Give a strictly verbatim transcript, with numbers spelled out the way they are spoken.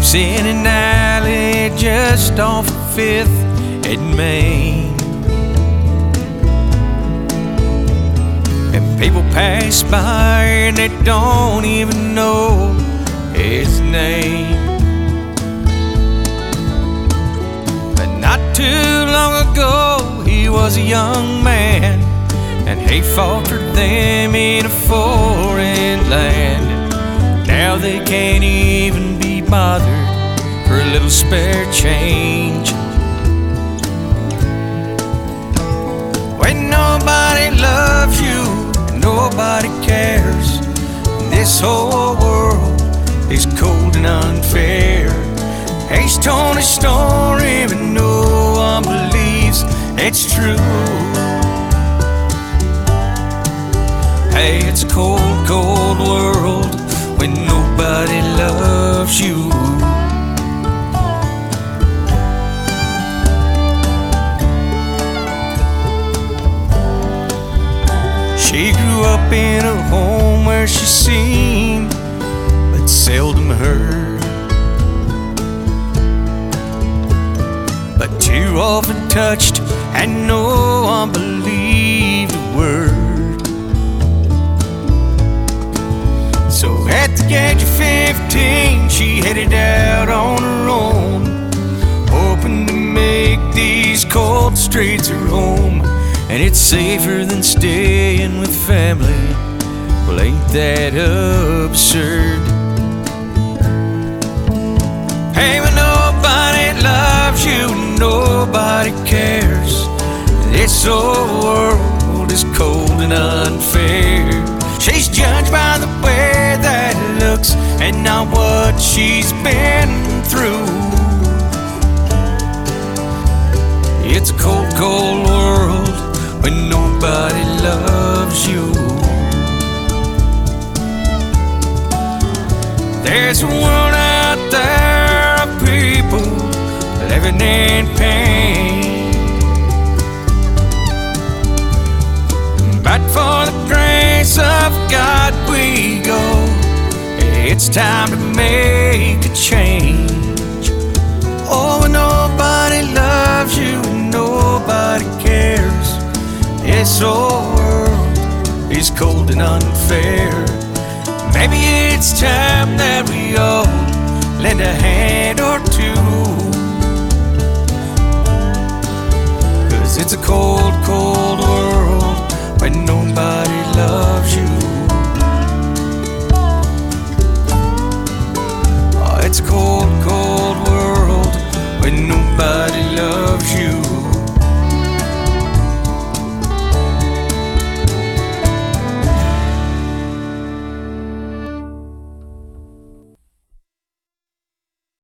lives in an alley just off Fifth and Main. And people pass by and they don't even know his name. But not too long ago he was a young man, and he fought for them in a foreign land. Now they can't even be bothered for a little spare change. When nobody loves you, nobody cares, this whole world is cold and unfair. He's told a story but no one believes it's true. Hey, it's a cold, cold world when nobody loves you. She grew up in a home where she's seen but seldom heard, but too often touched and no one believed a word. So at the age of fifteen, she headed out on her own, hoping to make these cold streets her home. And it's safer than staying with family. Well, ain't that absurd? Hey, when nobody loves you, nobody cares, this whole world is cold and unfair. She's judged by the way that it looks and not what she's been through. It's a cold, cold world when nobody loves you. There's a world out there of people living in pain, but for the grace of God we go. It's time to make a change. Oh, when nobody loves you and nobody cares, this whole world is cold and unfair. Maybe it's time that we all lend a hand or two